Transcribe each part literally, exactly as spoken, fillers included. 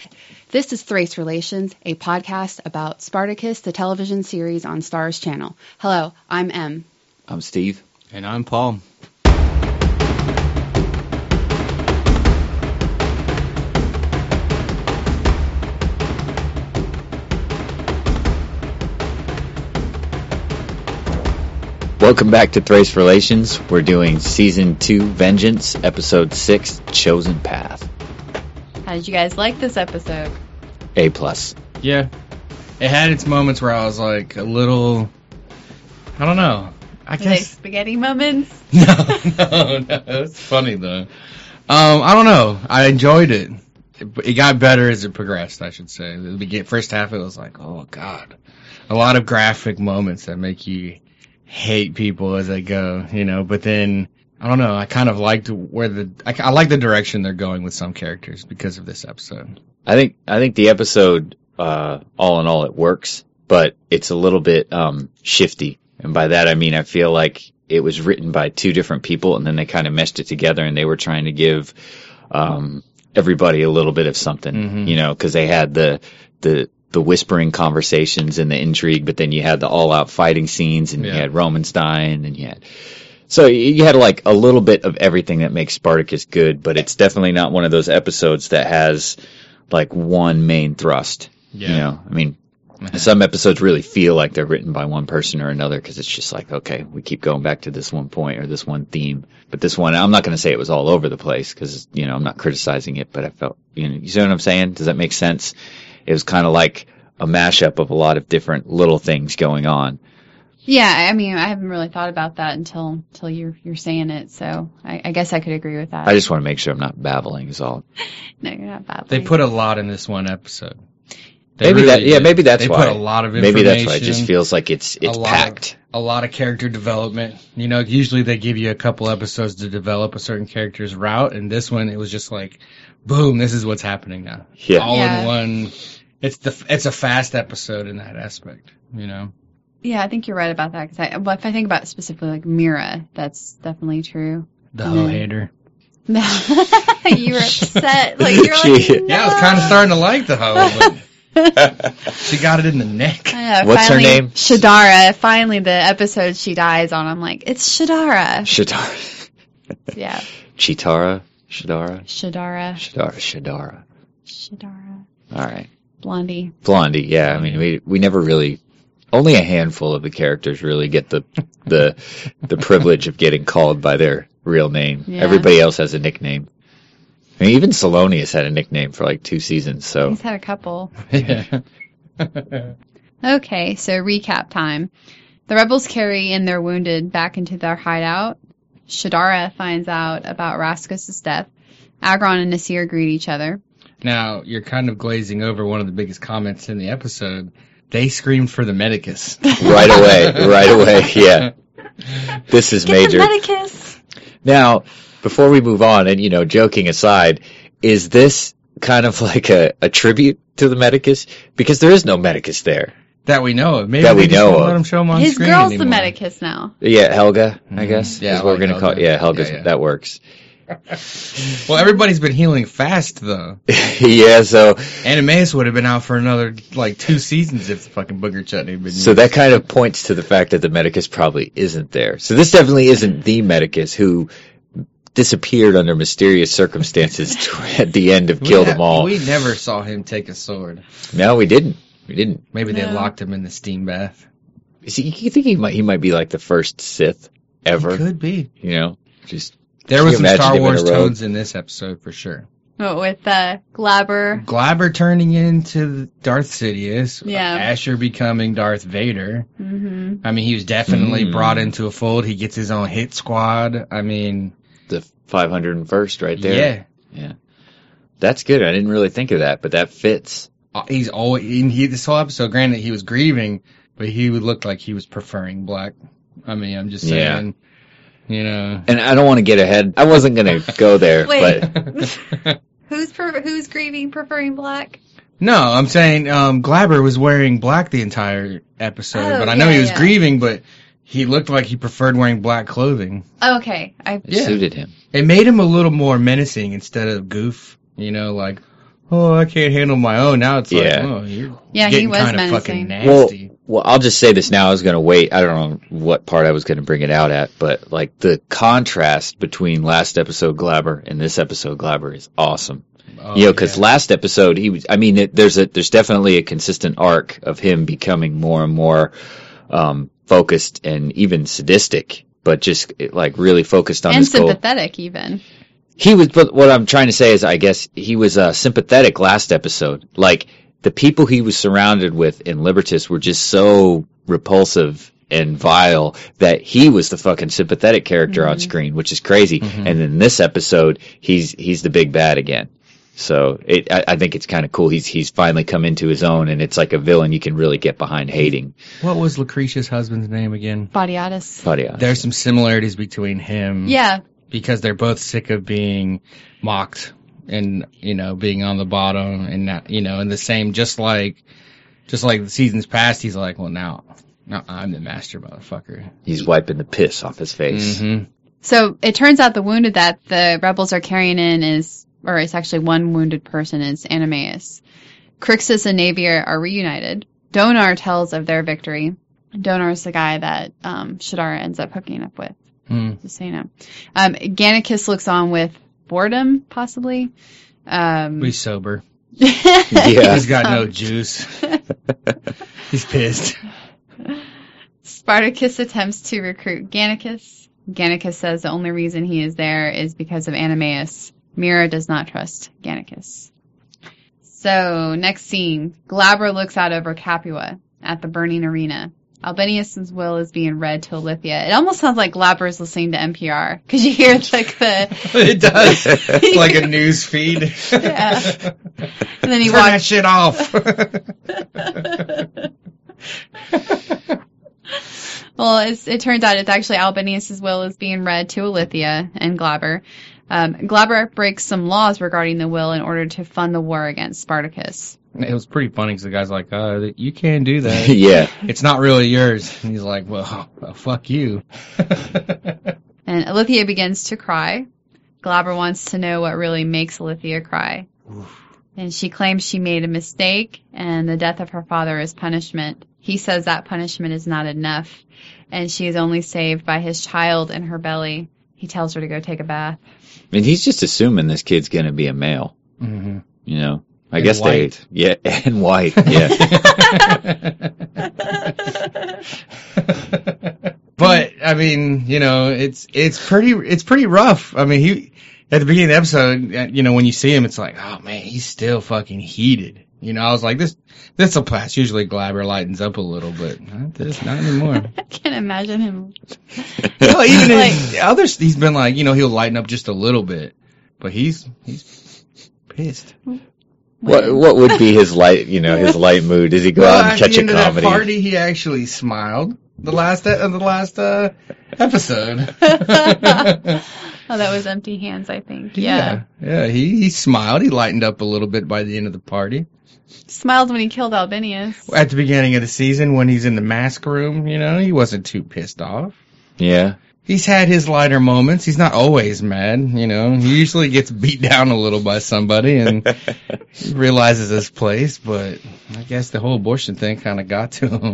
This is Thrace Relations, a podcast about Spartacus, the television series on Starz Channel. Hello, I'm Em. I'm Steve. And I'm Paul. Welcome back to Thrace Relations. We're doing Season two Vengeance, Episode six, Chosen Path. How did you guys like this episode? A plus. Yeah. It had its moments where I was like a little, I don't know. I Were guess. they spaghetti moments? No, no, no. It's funny though. Um, I don't know. I enjoyed it. it. It got better as it progressed, I should say. The begin- first half, it was like, oh god, a lot of graphic moments that make you hate people as they go, you know. But then I don't know. I kind of liked where the I, I like the direction they're going with some characters because of this episode. I think I think the episode, uh, all in all, it works, but it's a little bit um, shifty. And by that I mean I feel like it was written by two different people, and then they kind of meshed it together, and they were trying to give um, everybody a little bit of something, mm-hmm. you know, because they had the the the whispering conversations and the intrigue, but then you had the all-out fighting scenes, and yeah. you had Romans dying, and you had... So you had like a little bit of everything that makes Spartacus good, but it's definitely not one of those episodes that has like one main thrust. Yeah. You know, I mean, mm-hmm. some episodes really feel like they're written by one person or another because it's just like, okay, we keep going back to this one point or this one theme. But this one, I'm not going to say it was all over the place because, you know, I'm not criticizing it, but I felt, you know, you see what I'm saying? Does that make sense? It was kind of like a mashup of a lot of different little things going on. Yeah, I mean, I haven't really thought about that until until you're you're saying it, so I, I guess I could agree with that. I just want to make sure I'm not babbling is all. No, you're not babbling. They put a lot in this one episode. They maybe really that, yeah, did. maybe that's they why. They put a lot of information. Maybe that's why it just feels like it's it's a packed. Of, a lot of character development. You know, usually they give you a couple episodes to develop a certain character's route, and this one it was just like, boom, this is what's happening now. Yeah. All yeah. in one. It's the it's a fast episode in that aspect. You know. Yeah, I think you're right about that. Because I, well, if I think about specifically like Mira, that's definitely true. The hoe hater. No, you were upset. Like you're like, She, no. Yeah, I was kind of starting to like the hoe, but she got it in the neck. I know, What's finally, her name? Shadara. Finally, the episode she dies on, I'm like, it's Shadara. Shadara. Yeah. Chitara? Shadara? Shadara. Shadara. Shadara. Shadara. All right. Blondie. Blondie, yeah. I mean, we we never really... Only a handful of the characters really get the the the privilege of getting called by their real name. Yeah. Everybody else has a nickname. I mean, even Salonius had a nickname for like two seasons. So He's had a couple. Yeah. Okay, so recap time. The rebels carry in their wounded back into their hideout. Shadara finds out about Raskus' death. Agron and Nasir greet each other. Now, you're kind of glazing over one of the biggest comments in the episode. They screamed for the Medicus. right away, right away, yeah. This is Get major. the Medicus! Now, before we move on, and you know, joking aside, is this kind of like a, a tribute to the Medicus? Because there is no Medicus there. That we know of. Maybe That they we just know won't of. let him show him on His screen girl's anymore. the Medicus now. Yeah, Helga, I Mhm. guess, Yeah, is I what like we're going to call it. Helga. Yeah, Helga's, Yeah, yeah. that works. Well, everybody's been healing fast, though. yeah, so Animaeus would have been out for another, like, two seasons if the fucking booger chutney had been so that kind of points to the fact that the Medicus probably isn't there. So this definitely isn't the Medicus who disappeared under mysterious circumstances at the end of We Kill ha- Them All. We never saw him take a sword. No, we didn't. We didn't. Maybe they No. locked him in the steam bath. See, you think he might he might be like the first Sith ever? Could be. You know, just There Can was you some imagine Star him in a Wars robe? tones in this episode for sure. What, with uh, Glaber? Glaber turning into Darth Sidious. Yeah. Asher becoming Darth Vader. Mm-hmm. I mean, he was definitely Mm. brought into a fold. He gets his own hit squad. I mean, the five hundred first right there. yeah. Yeah. That's good. I didn't really think of that, but that fits. Uh, He's always, he, he- this whole episode, granted he was grieving, but he would look like he was preferring black. I mean, I'm just Yeah. saying, you know. And I don't want to get ahead. I wasn't going to go there, Wait. but Who's per- who's grieving, preferring black? No, I'm saying um, Glaber was wearing black the entire episode, Oh, but I know yeah, he was yeah. grieving, but he looked like he preferred wearing black clothing. Oh, okay. I it Yeah. suited him. It made him a little more menacing instead of goof, you know, like, oh, I can't handle my own. Now it's like, Yeah. oh, you're Yeah, he getting was kind of menacing. fucking nasty. Well, well, I'll just say this now. I was going to wait. I don't know what part I was going to bring it out at, but like the contrast between last episode Glabber and this episode Glabber is awesome. Oh, you know, because yeah. last episode he was. I mean, it, there's a there's definitely a consistent arc of him becoming more and more um, focused and even sadistic, but just like really focused on And his goal. sympathetic, even. He was, but what I'm trying to say is, I guess he was uh, sympathetic last episode. Like the people he was surrounded with in Libertas were just so repulsive and vile that he was the fucking sympathetic character Mm-hmm. on screen, which is crazy. Mhm. And in this episode, he's he's the big bad again. So it, I, I think it's kind of cool. He's he's finally come into his own, and it's like a villain you can really get behind hating. What was Lucretia's husband's name again? Badiatus. But yeah, There's some similarities between him. Yeah. Because they're both sick of being mocked and, you know, being on the bottom and not, you know, in the same, just like, just like the seasons past, he's like, well, now, now I'm the master motherfucker. he's wiping the piss off his face. Mm-hmm. So it turns out the wounded that the rebels are carrying in is, or it's actually one wounded person, is Animaeus. Crixus and Navier are reunited. Donar tells of their victory. Donar is the guy that um, Shadara ends up hooking up with. Mm. Just so you know. Um, Gannicus looks on with boredom, possibly. Um, He's sober. Yeah. He's got no juice. He's pissed. Spartacus attempts to recruit Gannicus. Gannicus says the only reason he is there is because of Animaeus. Mira does not trust Gannicus. So, next scene. Glabber looks out over Capua at the burning arena. Albinius's will is being read to Alithia. It almost sounds like Glabber is listening to N P R, because you hear like the... It does. Like a news feed. Yeah. And then he Turn that walks... shit off. Well, it's, it turns out it's actually Albinius's will is being read to Alithia and Glabber. Um, Glabber breaks some laws regarding the will in order to fund the war against Spartacus. It was pretty funny because the guy's like, uh, you can't do that. Yeah. It's not really yours. And he's like, well, well fuck you. And Alithia begins to cry. Glabber wants to know what really makes Alithia cry. And she claims she made a mistake and the death of her father is punishment. He says that punishment is not enough and she is only saved by his child in her belly. He tells her to go take a bath. I mean, he's just assuming this kid's going to be a male. Mm-hmm. You know, I And guess white. they, yeah, and white, yeah. But I mean, you know, it's it's pretty it's pretty rough. I mean, he at the beginning of the episode, you know, when you see him, it's like, oh man, he's still fucking heated. You know, I was like, this this will pass. Usually, Glabber lightens up a little, but not this, not anymore. I can't imagine him. Well, even Like- in others, he's been like, you know, he'll lighten up just a little bit, but he's he's pissed. What what would be his light, you know, his light mood? Does he go Well, out and at catch the a end of that comedy? party, he actually smiled. The last uh, the last uh, episode. Oh, that was Empty Hands, I think. Yeah. yeah, yeah. He he smiled. He lightened up a little bit by the end of the party. Smiled when he killed Albinius. At the beginning of the season, when he's in the mask room, you know, he wasn't too pissed off. Yeah. He's had his lighter moments. He's not always mad, you know. He usually gets beat down a little by somebody and he realizes his place, but I guess the whole abortion thing kind of got to him.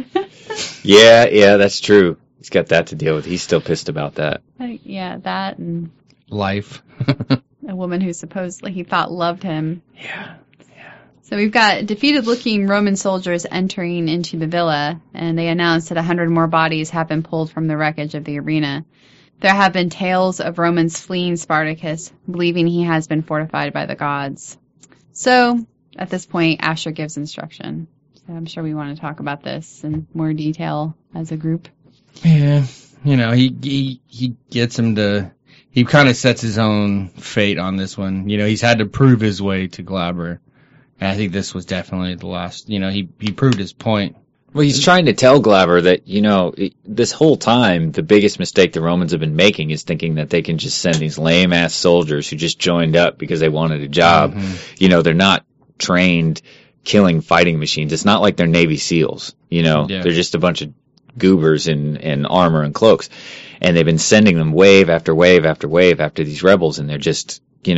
Yeah, yeah, that's true. He's got that to deal with. He's still pissed about that. Like, yeah, that and Life. a woman who supposedly he thought loved him. Yeah. So we've got defeated-looking Roman soldiers entering into the villa, and they announce that a hundred more bodies have been pulled from the wreckage of the arena. There have been tales of Romans fleeing Spartacus, believing he has been fortified by the gods. So, at this point, Asher gives instruction. So I'm sure we want to talk about this in more detail as a group. Yeah. You know, he he he gets him to he kind of sets his own fate on this one. You know, he's had to prove his way to Glabber. And I think this was definitely the last, you know, he, he proved his point. Well, he's trying to tell Glabber that, you know, it, this whole time, the biggest mistake the Romans have been making is thinking that they can just send these lame-ass soldiers who just joined up because they wanted a job. Mm-hmm. You know, they're not trained killing fighting machines. It's not like they're Navy SEALs, you know. Yeah. They're just a bunch of goobers in, in armor and cloaks. And they've been sending them wave after wave after wave after these rebels, and they're just, you know,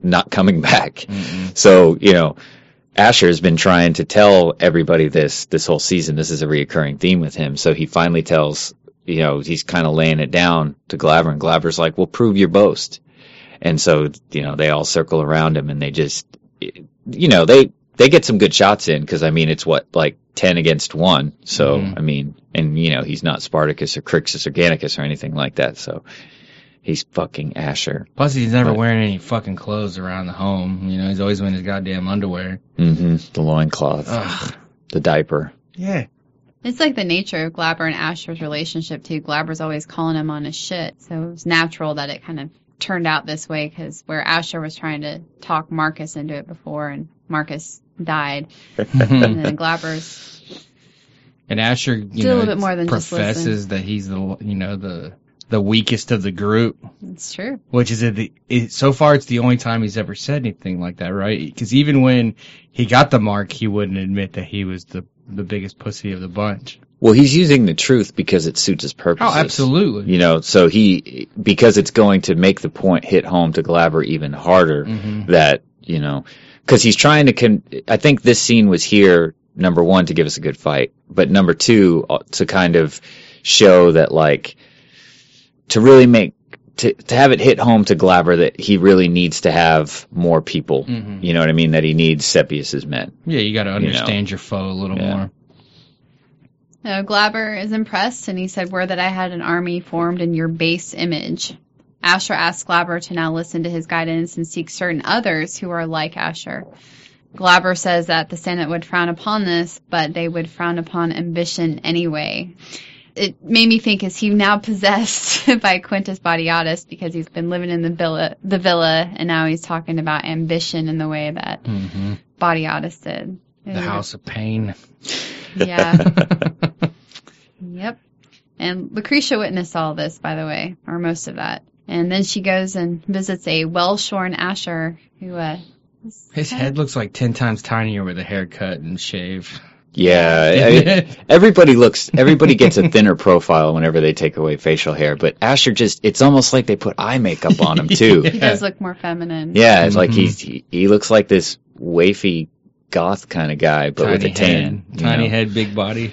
not coming back. Mm-mm. So, you know, Asher has been trying to tell everybody this this whole season. This is a reoccurring theme with him. So he finally tells, you know, he's kind of laying it down to Glaber, and Glaber's like, well, prove your boast. And so, you know, they all circle around him, and they just, you know, they, they get some good shots in, because, I mean, it's what, like ten against one. So, Mhm. I mean, and, you know, he's not Spartacus or Crixus or Gannicus or anything like that. So he's fucking Asher. Plus, he's never But- wearing any fucking clothes around the home. You know, he's always wearing his goddamn underwear. Mm-hmm. The loincloth, Ugh. the diaper. Yeah. It's like the nature of Glaber and Asher's relationship, too. Glaber's always calling him on his shit, so it was natural that it kind of turned out this way, because where Asher was trying to talk Marcus into it before, and Marcus died, and then Glaber's... And Asher, you Do a know, little bit more than just professes that he's the, you know, the the weakest of the group, It's true. which is the it, so far it's the only time he's ever said anything like that, right? Because even when he got the mark, he wouldn't admit that he was the the biggest pussy of the bunch. Well, he's using the truth because it suits his purposes. Oh, absolutely. You know, so he, because it's going to make the point hit home to Glaber even harder Mhm. that, you know, because he's trying to, con- I think this scene was here, number one, to give us a good fight, but number two, uh, to kind of show that, like, to really make, to, to have it hit home to Glaber that he really needs to have more people. Mhm. You know what I mean? That he needs Seppius's men. Yeah, you got to You know. understand your foe a little Yeah. more. No, Glaber is impressed, and he said, "Were that I had an army formed in your base image." Asher asked Glaber to now listen to his guidance and seek certain others who are like Asher. Glaber says that the Senate would frown upon this, but they would frown upon ambition anyway. It made me think, is he now possessed by Quintus Badiatus, because he's been living in the villa, the villa, and now he's talking about ambition in the way that hmm Badiatus did. The House of Pain. Yeah. Yep. And Lucretia witnessed all this, by the way, or most of that. And then she goes and visits a well-shorn Asher who, uh, is His kinda- head looks like ten times tinier with a haircut and shave. Yeah, I mean, everybody looks, everybody gets a thinner profile whenever they take away facial hair, but Asher just, it's almost like they put eye makeup on him too. He does look more feminine. Yeah, it's like Mhm. he's, he, he looks like this wafy goth kind of guy, but tiny with a tan. head, you tiny know? head, big body.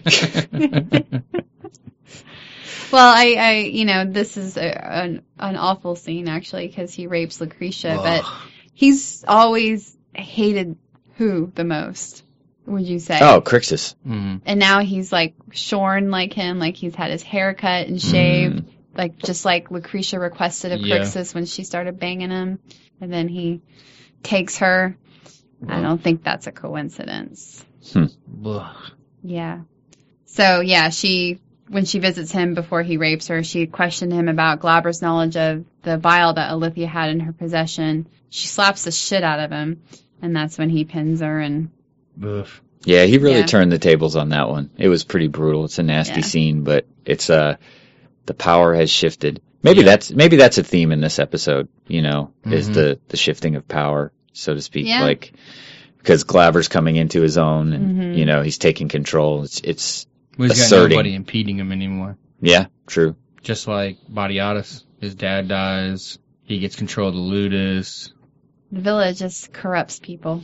Well, I, I, you know, this is a, an, an awful scene, actually, because he rapes Lucretia, but he's always hated who the most, would you say? Oh, Crixus. Mm. And now he's, like, shorn like him, like he's had his hair cut and shaved. Mm. Like, just like Lucretia requested of Yeah. Crixus when she started banging him. And then he takes her. I don't think that's a coincidence. Ugh. Yeah. So, yeah, she, when she visits him before he rapes her, she questioned him about Glaber's knowledge of the vial that Alithia had in her possession. She slaps the shit out of him, and that's when he pins her, and Ugh. Yeah, he really Yeah. turned the tables on that one. It was pretty brutal. It's a nasty Yeah. scene, but it's, uh, the power has shifted. Maybe Yeah. that's, maybe that's a theme in this episode, you know, is Mhm. the, the shifting of power, so to speak. Yeah. Like, because Glaber's coming into his own and, Mhm. you know, he's taking control. It's, it's, Well, he's got Asserting. nobody impeding him anymore. yeah, true. Just like Badiatus, his dad dies. He gets control of the Ludus. the villa just corrupts people.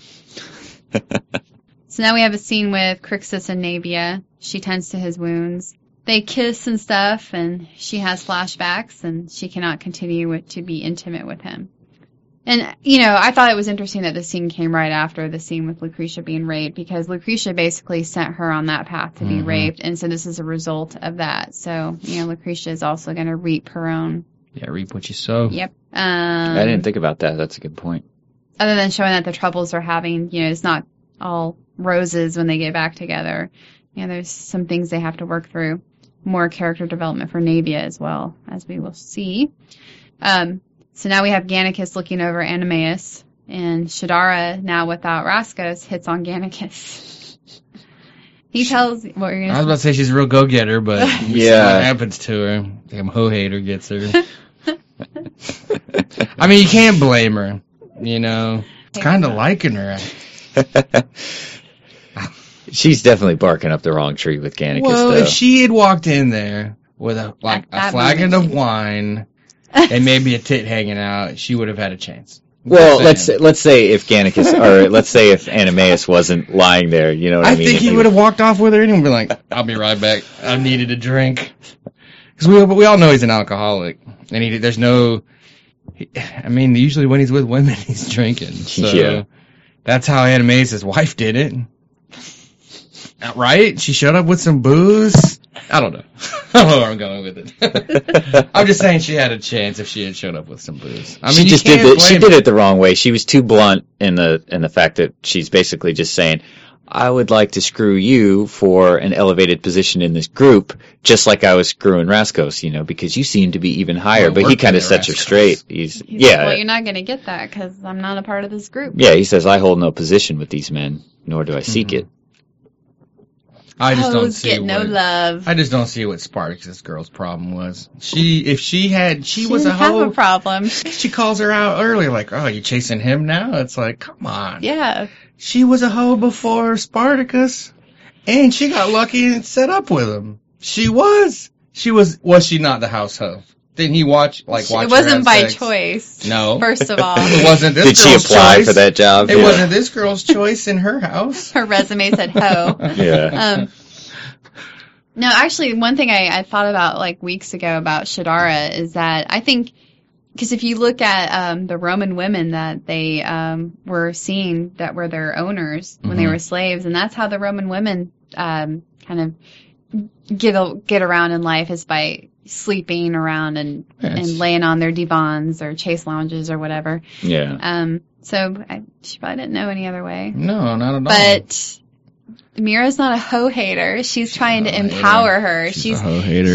So now we have a scene with Crixus and Navia. She tends to his wounds. They kiss and stuff, and she has flashbacks, and she cannot continue with, to be intimate with him. And, you know, I thought it was interesting that the scene came right after the scene with Lucretia being raped, because Lucretia basically sent her on that path to be Mhm. raped, and so this is a result of that. So, you know, Lucretia is also going to reap her own. Yeah, reap what you sow. Yep. Um, I didn't think about that. That's a good point. other than showing that the troubles they're having, you know, it's not all roses when they get back together. You know, there's some things they have to work through. More character development for Navia as well, as we will see. Um, so now we have Gannicus looking over Animaeus, and Shadara, now without Raskos, hits on Gannicus. He tells, what were you I was going about to say she's a real go-getter, but we see Yeah. what happens to her. Damn hoe-hater gets her. I mean, you can't blame her. You know, it's kind of liking her. She's definitely barking up the wrong tree with Gannicus, Well, though. if she had walked in there with a like At that a flagon moment, of she- wine and maybe a tit hanging out, she would have had a chance. Well, Just let's saying. let's say if Gannicus, or let's say if Animaeus wasn't lying there, you know what I, I mean? think If he would have walked off with her and been like, "I'll be right back. I needed a drink." Because we we all know he's an alcoholic, and he there's no. He, I mean, usually when he's with women, he's drinking. So Yeah. that's how Animaeus' wife did it. Right? She showed up with some booze. I don't know. I don't know where I'm going with it. I'm just saying she had a chance if she had showed up with some booze. I mean, she you just did can't it. She blame did her. it the wrong way. She was too blunt in the in the fact that she's basically just saying, "I would like to screw you for an elevated position in this group, just like I was screwing Raskos, you know, because you seem to be even higher." Well, but he working kind of at sets her Raskos. straight. He's, He's yeah, like, well, you're not going to get that because I'm not a part of this group. yeah. He says, "I hold no position with these men, nor do I seek Mhm. it." I just don't Hoes see get no what, love. I just don't see what Spartacus girl's problem was. She, if she had, she, She was didn't a have hoe. a problem. She calls her out earlier, like, "Oh, you chasing him now?" It's like, come on. Yeah. She was a hoe before Spartacus, and she got lucky and set up with him. She was. She was. Was she not the house hoe? Didn't he watch like watch? It her wasn't have by sex? choice. No. First of all, It wasn't this Did she girl's apply choice. for that job? It Yeah. wasn't this girl's choice in her house. her resume said hoe. Yeah. Um, no, actually, one thing I, I thought about like weeks ago about Shadara is that I think, because if you look at um, the Roman women that they um, were seeing that were their owners when they Mhm. were slaves, and that's how the Roman women um, kind of get a, get around in life is by sleeping around and, Yes. and laying on their divans or chase lounges or whatever. Yeah. Um, so I, she probably didn't know any other way. No, not at all. But Mira's not a hoe hater. She's trying to a hater. empower her. she's, She's a hoe hater.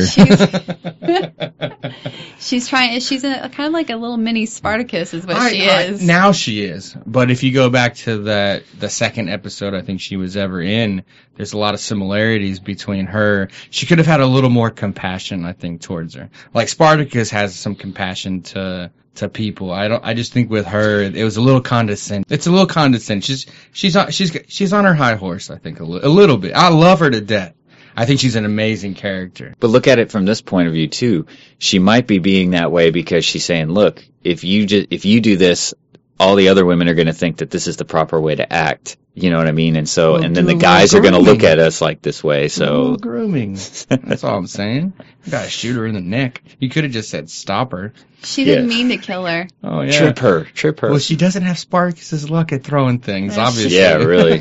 she's trying. She's a, kind of like a little mini Spartacus, is what I- she I- is. now she is. But if you go back to that the second episode I think she was ever in, there's a lot of similarities between her. She could have had a little more compassion, I think, towards her. Like Spartacus has some compassion to to people. I don't I just think with her it was a little condescending. It's a little condescending. She's she's on she's she's on her high horse, I think a, li- a little bit. I love her to death. I think she's an amazing character. But look at it from this point of view too. She might be being that way because she's saying, "Look, if you just if you do this, all the other women are going to think that this is the proper way to act." You know what I mean? And so, Well, and then do the a guys are little going to look grooming. at us like this way. A So little grooming. That's all I'm saying. You gotta shoot her in the neck. You could have just said stop her. She didn't Yeah. mean to kill her. Oh yeah. trip her, trip her. Well, she doesn't have Spartacus's luck at throwing things, That's obviously. Yeah, really.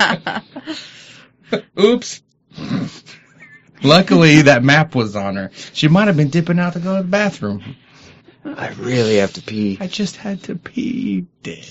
Oops. Luckily, that map was on her. She might have been dipping out to go to the bathroom. I really have to pee. I just had to pee.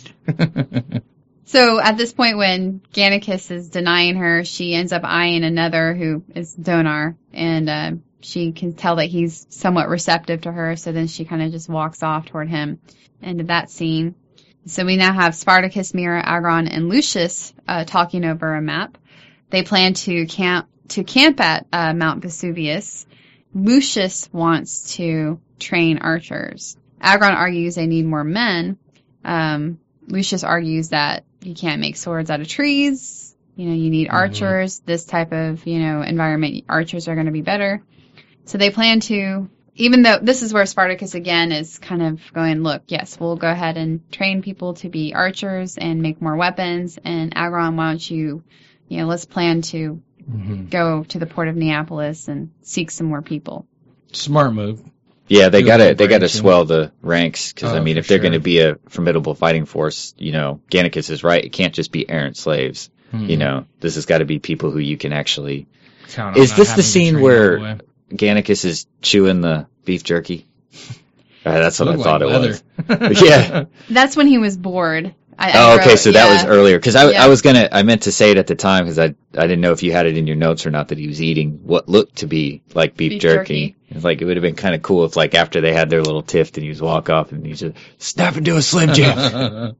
Dead. So at this point, when Gannicus is denying her, she ends up eyeing another who is Donar, and uh, she can tell that he's somewhat receptive to her. So then she kind of just walks off toward him. End of that scene. So we now have Spartacus, Mira, Agron, and Lucius uh, talking over a map. They plan to camp to camp at uh, Mount Vesuvius. Lucius wants to train archers. Agron argues they need more men. Um, Lucius argues that you can't make swords out of trees. You know, you need Mhm. archers. This type of, you know, environment, archers are going to be better. So they plan to, even though this is where Spartacus again is kind of going, look, yes, we'll go ahead and train people to be archers and make more weapons. And Agron, why don't you, you know, let's plan to Mhm. go to the port of Neapolis and seek some more people. Smart move. Yeah, they Do a gotta little they gotta branching. swell the ranks because I Oh, mean, for if they're sure. going to be a formidable fighting force, you know, Gannicus is right. It can't just be errant slaves. Mhm. You know, this has got to be people who you can actually. Count on Is not this the having to scene train where- all the way. Gannicus is chewing the beef jerky. Uh, that's what I Looked thought like it leather. was. Yeah. That's when he was bored. I, I Oh, okay, wrote- so that was yeah. earlier because I, Yeah. I was gonna I meant to say it at the time because I I didn't know if you had it in your notes or not that he was eating what looked to be like beef, Beef jerky. jerky. It's like it would have been kind of cool if like after they had their little tiff and he was walk off and he just snap into a slim jim.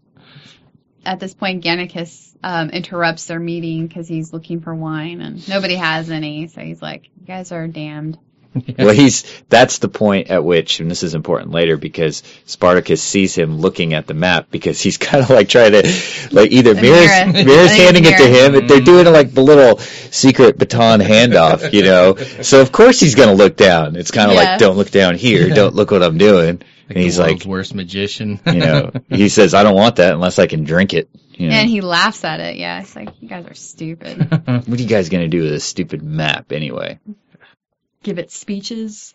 At this point, Gannicus um, interrupts their meeting because he's looking for wine, and nobody has any. So he's like, "You guys are damned." Well, he's that's the point at which, and this is important later because Spartacus sees him looking at the map because he's kind of like trying to, like either The Mira's, Mira. I Mira's think handing it's it to Mira. him. They're doing like the little secret baton handoff, you know. So of course he's gonna look down. It's kind of Yeah. like, don't look down here. Don't look what I'm doing. Like And he's the world's like- worst magician. You know, he says, I don't want that unless I can drink it. You know, And he laughs at it. Yeah, it's like, you guys are stupid. what are you guys going to do with this stupid map anyway? Give it speeches.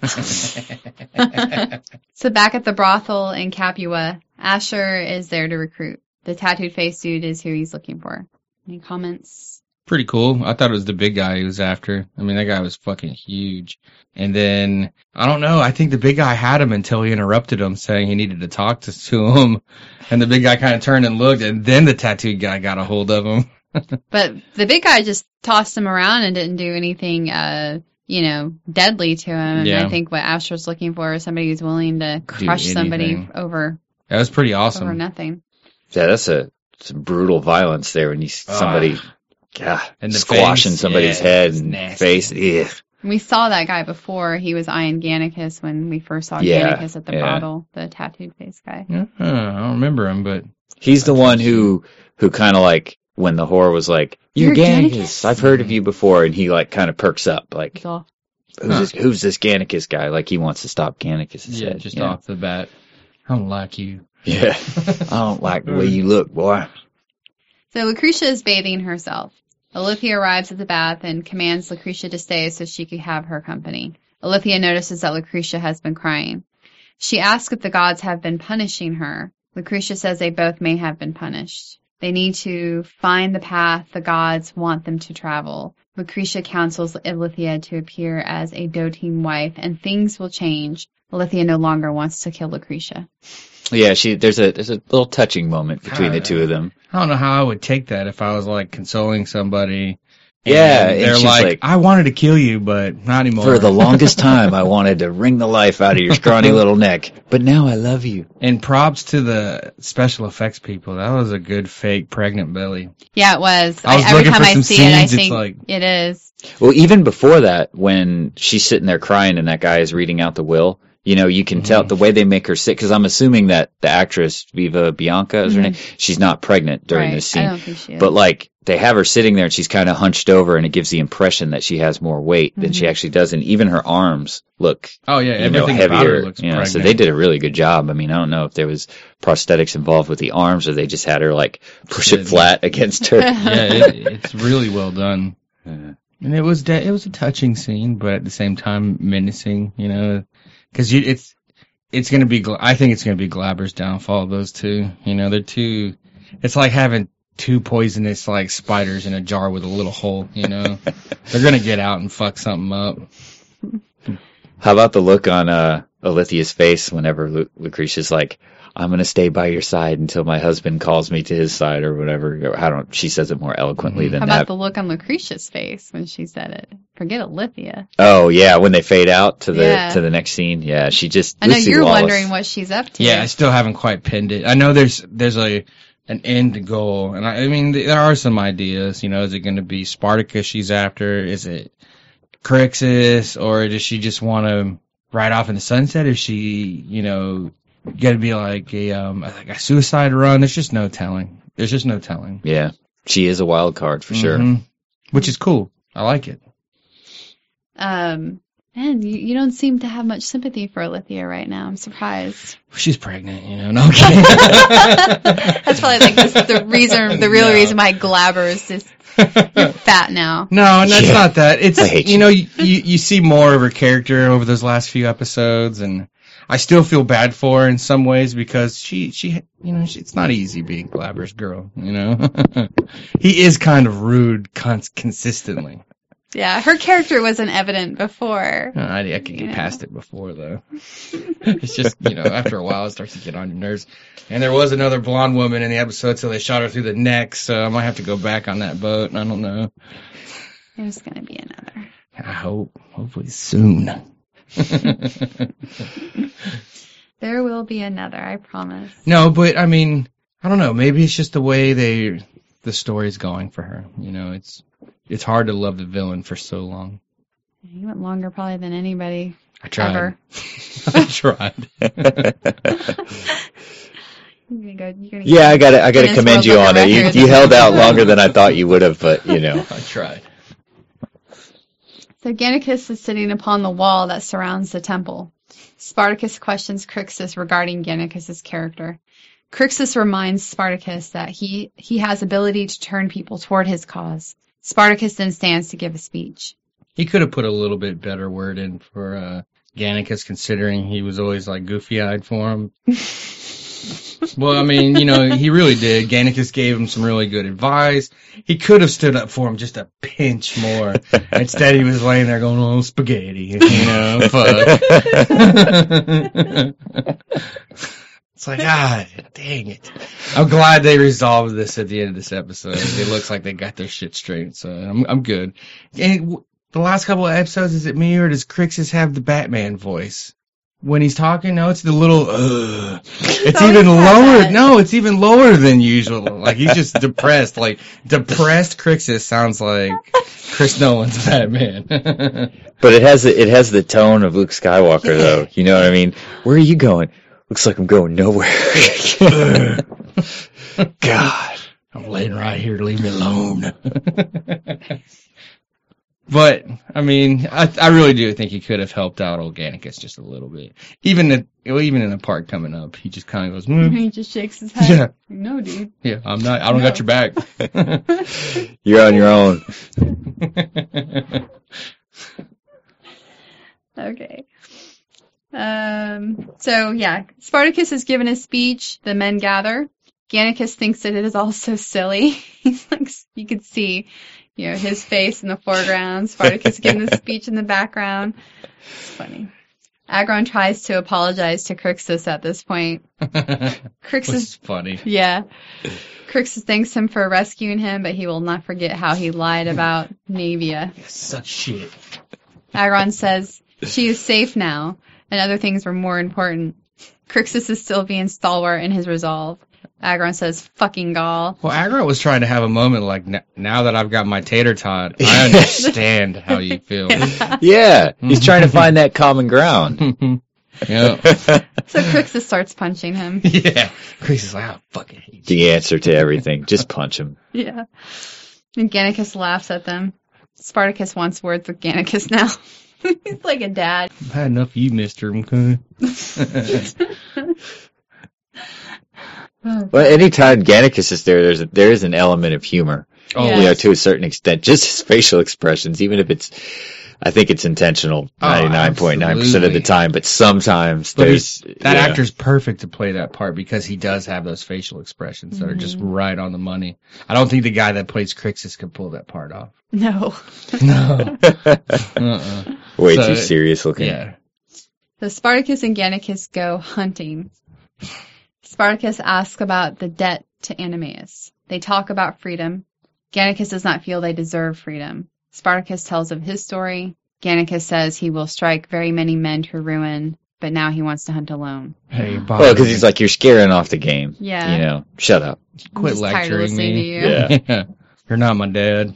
So back at the brothel in Capua, Asher is there to recruit. The tattooed face dude is who he's looking for. Any comments? Pretty cool. I thought it was the big guy he was after. I mean, that guy was fucking huge. And then, I don't know, I think the big guy had him until he interrupted him saying he needed to talk to, to him. And the big guy kind of turned and looked, and then the tattooed guy got a hold of him. But the big guy just tossed him around and didn't do anything, uh, you know, deadly to him. And Yeah. I think what Asher's looking for is somebody who's willing to crush somebody anything. over That was pretty over awesome. nothing. Yeah, that's a some brutal violence there when you see somebody God, And the squashing face, somebody's yeah, head it's and nasty. face. Ugh. We saw that guy before. He was eyeing Gannicus when we first saw Yeah, Gannicus at the yeah. brothel, the tattooed face guy. Yeah, I don't remember him, but He's the one who who kind of like when the whore was like, "You're You're Gannicus. Gannicus?" I've heard of you before," and he like kind of perks up, like, He's all, "Who's Huh. this? Who's this Gannicus guy?" Like he wants to stop Gannicus' yeah, head. just you know? off the bat, I don't like you. Yeah, I don't like the way you look, boy. So Lucretia is bathing herself. Alithia arrives at the bath and commands Lucretia to stay so she could have her company. Alithia notices that Lucretia has been crying. She asks if the gods have been punishing her. Lucretia says they both may have been punished. They need to find the path the gods want them to travel. Lucretia counsels Alithia to appear as a doting wife, and things will change. Alithia no longer wants to kill Lucretia. Yeah, she there's a there's a little touching moment between the two of them. I don't know how I would take that if I was like consoling somebody. and Yeah, and they're she's like, like- I wanted to kill you, but not anymore. For the longest time, I wanted to wring the life out of your scrawny little neck, but now I love you. And props to the special effects people. That was a good fake pregnant belly. Yeah, it was. I was I, every looking time for I some see it, I scenes, it's think like- it is. Well, even before that, when she's sitting there crying and that guy is reading out the will, you know, you can tell the way they make her sit, because I'm assuming that the actress, Viva Bianca is her name, she's not pregnant during Right. this I scene. don't think she is. But like, they have her sitting there and she's kind of hunched over and it gives the impression that she has more weight than she actually does. And even her arms look, Oh yeah, you know, everything about her heavier. looks You know, pregnant. so they did a really good job. I mean, I don't know if there was prosthetics involved with the arms or they just had her like push it Sitting. flat against her. yeah, it, it's really well done. Uh, And it was de- it was a touching scene, but at the same time menacing. You know, because it's it's gonna be. Gla- I think it's gonna be Glaber's downfall. Those two, you know, they're two. It's like having two poisonous like spiders in a jar with a little hole. You know, they're gonna get out and fuck something up. How about the look on uh, Alithia's face whenever Lu- Lucretia's like, "I'm going to stay by your side until my husband calls me to his side," or whatever. I don't. She says it more eloquently than How about that. the look on Lucretia's face when she said it? Forget Alithia. Oh yeah, when they fade out to the Yeah. to the next scene. Yeah, she just. I know Lucy you're Lawless. wondering what she's up to. Yeah, I still haven't quite pinned it. I know there's there's a an end goal, and I, I mean there are some ideas. You know, is it going to be Spartacus she's after? Is it Crixus, or does she just want to ride off in the sunset? Is she, you know, going to be like a um like a suicide run? There's just no telling. There's just no telling. Yeah, she is a wild card for sure. Mhm. Which is cool. I like it. Um, man, you, you don't seem to have much sympathy for Alithia right now. I'm surprised. She's pregnant, you know. No, I'm kidding. That's probably like this, the reason, the real No. reason why Glaber is just you're fat now. No, and that's Yeah. not that. It's I hate you you. know you, you you see more of her character over those last few episodes, and I still feel bad for her in some ways because she she you know she, it's not easy being Glaber's girl. You know, he is kind of rude cons- consistently. Yeah, her character wasn't evident before. Uh, I, I could get Yeah. past it before though. It's just you know after a while it starts to get on your nerves. And there was another blonde woman in the episode, so they shot her through the neck. So I might have to go back on that boat. I don't know. There's gonna be another. I hope, hopefully soon. There will be another, I promise. No, but I mean, I don't know. Maybe it's just the way they, the story's going for her. You know, it's it's hard to love the villain for so long. You went longer probably than anybody I tried. ever. I tried. You're gonna go, you're gonna Yeah, I got to I got to Guinness commend World you Book on of it. You, Records. you held out longer than I thought you would have, but you know. I tried. So Gannicus is sitting upon the wall that surrounds the temple. Spartacus questions Crixus regarding Gannicus's character. Crixus reminds Spartacus that he, he has ability to turn people toward his cause. Spartacus then stands to give a speech. He could have put a little bit better word in for uh, Gannicus, considering he was always like goofy-eyed for him. Well, I mean, you know, he really did. Gannicus gave him some really good advice. He could have stood up for him just a pinch more. Instead, he was laying there going, oh, spaghetti, you know, fuck. It's like, ah, dang it. I'm glad they resolved this at the end of this episode. It looks like they got their shit straight, so I'm, I'm good. And the last couple of episodes, is it me or does Crixus have the Batman voice? When he's talking, no, it's the little, uh, it's even lower, that. no, it's even lower than usual. Like, he's just depressed. Like, depressed Crixus sounds like Chris Nolan's Batman. But it has the, it has the tone of Luke Skywalker, though. You know what I mean? Where are you going? Looks like I'm going nowhere. God. I'm laying right here, leave me alone. But, I mean, I, I really do think he could have helped out old Gannicus just a little bit. Even the, even in the part coming up, he just kind of goes, mm. He just shakes his head. Yeah. No, dude. Yeah, I'm not, I don't no. got your back. You're on your own. Okay. Um, so, yeah, Spartacus has given a speech. The men gather. Gannicus thinks that it is all so silly. He's like, you could see, you know, his face in the foreground, Spartacus giving the speech in the background. It's funny. Agron tries to apologize to Crixus at this point. Crixus is funny. Yeah. Crixus thanks him for rescuing him, but he will not forget how he lied about Naevia. Such shit. Agron says, she is safe now, and other things were more important. Crixus is still being stalwart in his resolve. Agron says, fucking gall. Well, Agron was trying to have a moment like, now that I've got my tater tot, I understand how you feel. Yeah. yeah, he's trying to find that common ground. Yeah. So Crixus starts punching him. Yeah. Crixus is like, oh, fucking hate you. The answer to everything. Just punch him. Yeah. And Gannicus laughs at them. Spartacus wants words with Gannicus now. He's like a dad. I've had enough of you, mister. Okay. Well, anytime Gannicus is there, there's a, there is an element of humor. Oh, yes. You know, to a certain extent. Just his facial expressions, even if it's, I think it's intentional ninety-nine point nine percent of the time, but sometimes but there's... That yeah. actor's perfect to play that part because he does have those facial expressions mm-hmm. that are just right on the money. I don't think the guy that plays Crixus could pull that part off. No. No. uh-uh. Way so, too serious looking. Yeah. So Spartacus and Gannicus go hunting. Spartacus asks about the debt to Animeus. They talk about freedom. Gannicus does not feel they deserve freedom. Spartacus tells of his story. Gannicus says he will strike very many men to ruin, but now he wants to hunt alone. Hey, Bob. Well, because he's like, you're scaring off the game. Yeah. You know, shut up. Quit lecturing me. To you. Yeah. Yeah. You're not my dad.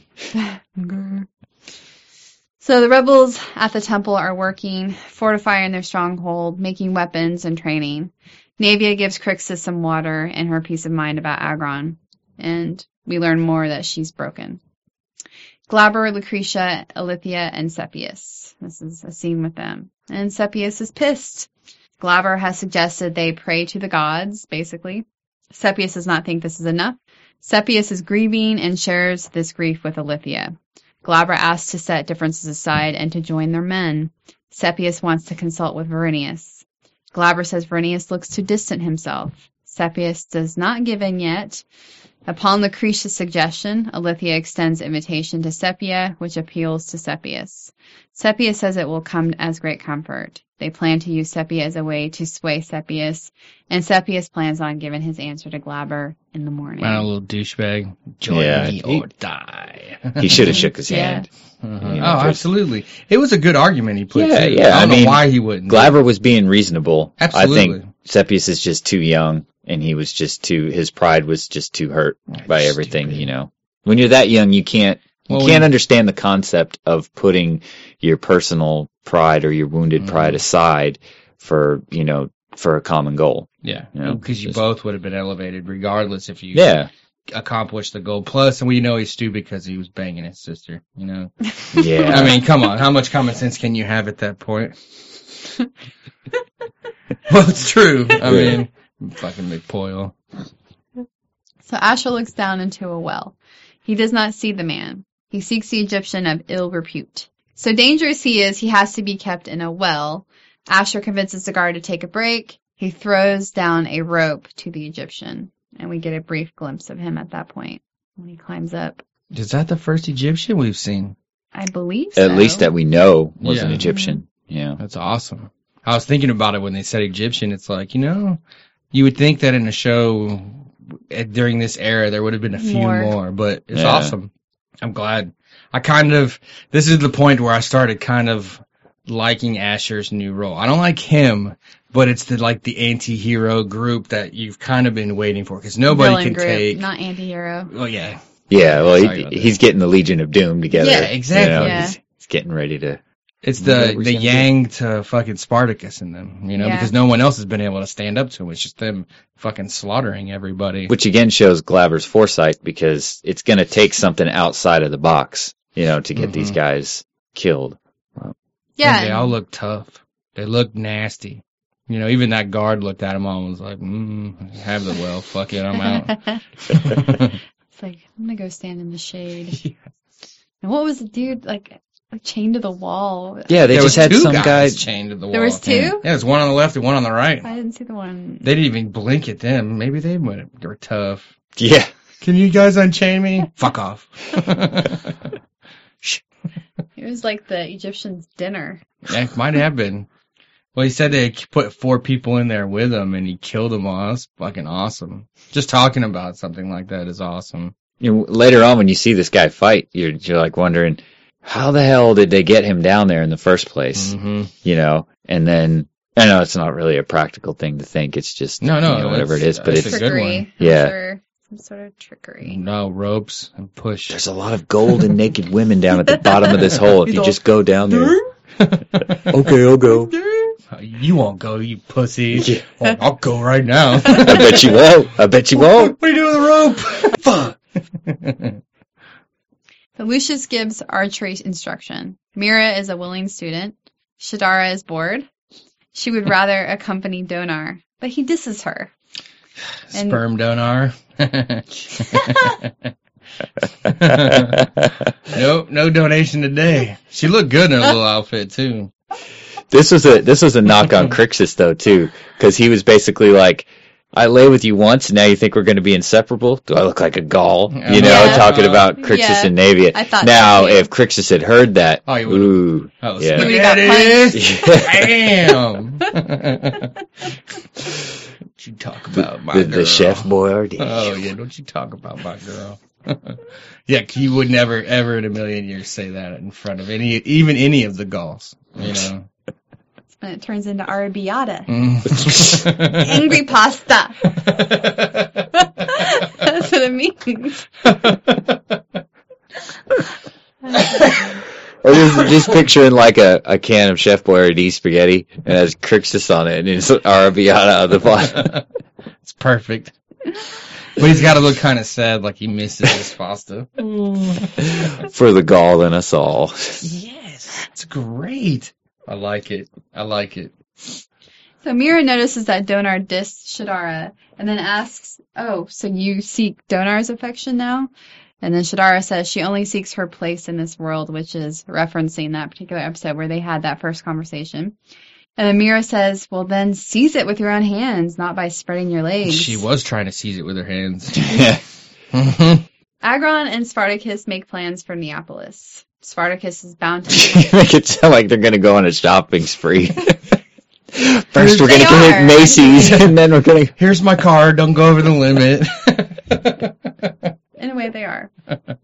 So the rebels at the temple are working, fortifying their stronghold, making weapons, and training. Naevia gives Crixus some water and her peace of mind about Agron, and we learn more that she's broken. Glaber, Lucretia, Ilithyia, and Sepius. This is a scene with them. And Sepius is pissed. Glaber has suggested they pray to the gods, basically. Sepius does not think this is enough. Sepius is grieving and shares this grief with Ilithyia. Glaber asks to set differences aside and to join their men. Sepius wants to consult with Verinius. Glaber says Verinius looks to distant himself. Sepius does not give in yet. Upon Lucretia's suggestion, Ilithyia extends invitation to Sepia, which appeals to Sepius. Sepia says it will come as great comfort. They plan to use Sepia as a way to sway Sepius, and Sepius plans on giving his answer to Glaber in the morning. Wow, a little douchebag. Join yeah, me he, or die. He should have shook his yeah. hand. Uh-huh. You know, oh, absolutely. It was a good argument he put. Yeah, too. yeah. I don't I mean, know why he wouldn't. Glaber was being reasonable. Absolutely. I think Sepius is just too young, and he was just too. His pride was just too hurt That's by everything. Stupid. You know, when you're that young, you can't. You well, can't understand the concept of putting your personal pride or your wounded mm-hmm. pride aside for, you know, for a common goal. Yeah, you know, because you just, both would have been elevated regardless if you yeah. accomplished the goal. Plus, and we know he's stupid because he was banging his sister, you know? Yeah. I mean, come on. How much common sense can you have at that point? Well, it's true. I mean, fucking McPoyle. So Asher looks down into a well. He does not see the man. He seeks the Egyptian of ill repute. So dangerous he is, he has to be kept in a well. Asher convinces the guard to take a break. He throws down a rope to the Egyptian, and we get a brief glimpse of him at that point when he climbs up. Is that the first Egyptian we've seen? I believe so. At least that we know was Yeah. an Egyptian. Yeah. That's awesome. I was thinking about it when they said Egyptian. It's like, you know, you would think that in a show at, during this era there would have been a few More. more, but it's Yeah. awesome. I'm glad. I kind of, this is the point where I started kind of liking Asher's new role. I don't like him, but it's the like the anti-hero group that you've kind of been waiting for because nobody Villain can group, take. not anti-hero. Oh yeah, Yeah, well, Sorry he, about that. he's getting the Legion of Doom together. Yeah, exactly. You know, Yeah. He's, he's getting ready to. it's You know the what we're the gonna do. Yang to fucking Spartacus in them, you know, Yeah. because no one else has been able to stand up to him. It's just them fucking slaughtering everybody. Which again shows Glaber's foresight because it's going to take something outside of the box, you know, to get Mhm. these guys killed. Yeah. And they all look tough. They look nasty. You know, even that guard looked at him all and was like, mm, have the well, fuck it, I'm out. It's like, I'm gonna go stand in the shade. And what was the dude, like, like chained to the wall? Yeah, they There just was had two some guy. guys chained to the wall. There was two? Yeah, there's one on the left and one on the right. I didn't see the one. They didn't even blink at them. Maybe they went, they were tough. Yeah. Can you guys unchain me? Fuck off. It was like the Egyptian's dinner. Yeah, it might have been. Well, he said they put four people in there with him and he killed them all. That's fucking awesome. Just talking about something like that is awesome. You know, later on when you see this guy fight, you're, you're like wondering, how the hell did they get him down there in the first place? Mm-hmm. You know, and then, I know it's not really a practical thing to think. It's just, No, no, you know, whatever it it's- is, but it's it's, a good Trickery. one. I'm Yeah. sure. Some sort of trickery. No ropes and push. there's a lot of gold and naked women down at the bottom of this hole. If He's you all, just go down there. okay, Okay, I'll go. You won't go, you pussy. Yeah. Oh, I'll go right now. I bet you won't. I bet you won't. What are you doing with the rope? Fuck. So Lucius gives archery instruction. Mira is a willing student. Shadara is bored. She would rather accompany Donar, but he disses her. And- Sperm donor. no, no donation today. She looked good in her little outfit too. This was a this was a knock on Crixus though too, because he was basically like, "I lay with you once, and now you think we're going to be inseparable? Do I look like a Gaul?" You know, Yeah. talking about Crixus Yeah. and Navia. I thought now, that too. if Crixus had heard that, Oh, he would've- ooh, Oh, yeah. He would've got Damn. Don't you talk about my the, girl. the chef Boyardee. Oh yeah, don't you talk about my girl. Yeah, you would never, ever in a million years say that in front of any, even any of the Gauls. You know. And it turns into arrabbiata. Mm. Angry pasta. That's what it means. Or just, just picturing like a, a can of Chef Boyardee spaghetti and it has Crixus on it and it's arrabbiata on the bottom. It's perfect. But he's got to look kind of sad, like he misses his pasta. For the Gaul in us all. Yes, it's great. I like it. I like it. So Mira notices that Donar dissed Shadara and then asks, "Oh, so you seek Donar's affection now?" And then Shadara says she only seeks her place in this world, which is referencing that particular episode where they had that first conversation. And then Mira says, "Well, then seize it with your own hands, not by spreading your legs." She was trying to seize it with her hands. Agron and Spartacus make plans for Neapolis. Spartacus is bound to... Make it sound like they're going to go on a shopping spree. First we're They going to are. hit Macy's and then we're going to... Here's my card. Don't go over the limit. In a way, they are.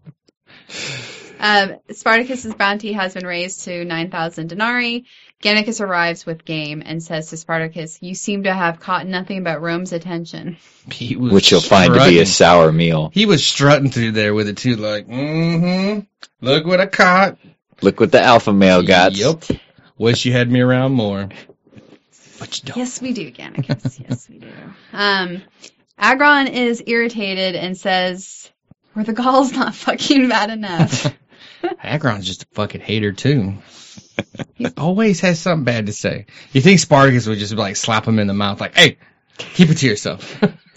Um, Spartacus's bounty has been raised to nine thousand denarii. Gannicus arrives with game and says to Spartacus, "You seem to have caught nothing but Rome's attention." He was Which you'll find to be strutting. a sour meal. He was strutting through there with it too, like, mm-hmm. Look what I caught. Look what the alpha male got. Yep. Wish you had me around more. But you don't. Yes, we do, Gannicus. Yes, we do. Um, Agron is irritated and says, "Were the Gauls not fucking bad enough?" Agron's just a fucking hater too. He always has something bad to say. You think Spartacus would just like slap him in the mouth, like, "Hey, keep it to yourself."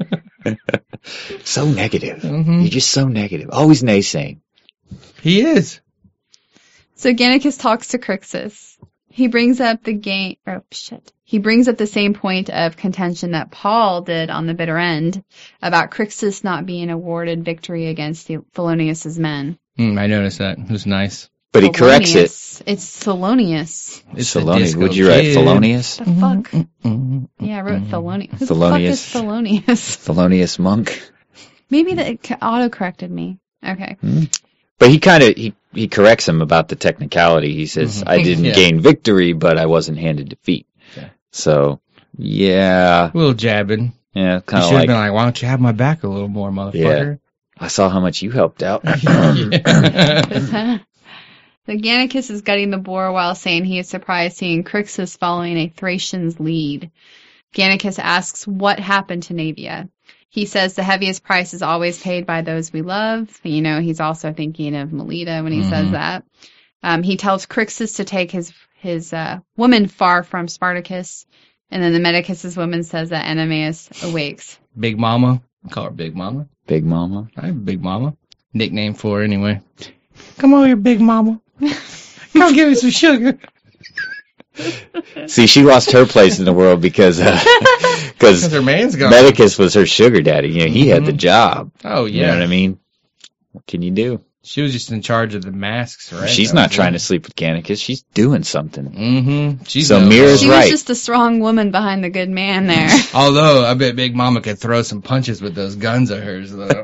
So negative. Mm-hmm. You're just so negative. Always naysaying. He is. So Gannicus talks to Crixus. He brings up the game, oh shit. He brings up the same point of contention that Paul did on the bitter end about Crixus not being awarded victory against the Thelonious' men. Mm, I noticed that. It was nice. But he corrects it. Thelonious. It's Thelonious. It's the Thelonious. disco Would you write kid. Thelonious? The fuck? Mm-hmm. Yeah, I wrote Thelonious. Who the fuck Thelonious. is Thelonious? Thelonious Monk. Maybe that auto-corrected me. Okay. But he kind of, he, he corrects him about the technicality. He says, Mhm. I didn't Yeah. gain victory, but I wasn't handed defeat. Okay. So, yeah. A little jabbing. Yeah, You kind should of have like, been like, "Why don't you have my back a little more, motherfucker?" I saw how much you helped out. Yeah. So Gannicus is gutting the boar while saying he is surprised seeing Crixus following a Thracian's lead. Gannicus asks what happened to Naevia. He says the heaviest price is always paid by those we love. You know, he's also thinking of Melita when he Mhm. says that. Um, he tells Crixus to take his his uh, woman far from Spartacus. And then the Medicus's woman says that Ananias awakes. Big Mama. I call her Big Mama. Big Mama. I have Big Mama. Nickname for her anyway. Come over here, Big Mama. Come give me some sugar. See, she lost her place in the world because because Because her man's gone. Medicus was her sugar daddy. You know, he had the Mhm. job. Oh, You know yeah. what I mean? What can you do? She was just in charge of the masks, right? She's not trying to sleep with Gannicus. She's doing something. Mm-hmm. She's So no Mira's She dog. right. was just the strong woman behind the good man there. Although, I bet Big Mama could throw some punches with those guns of hers, though.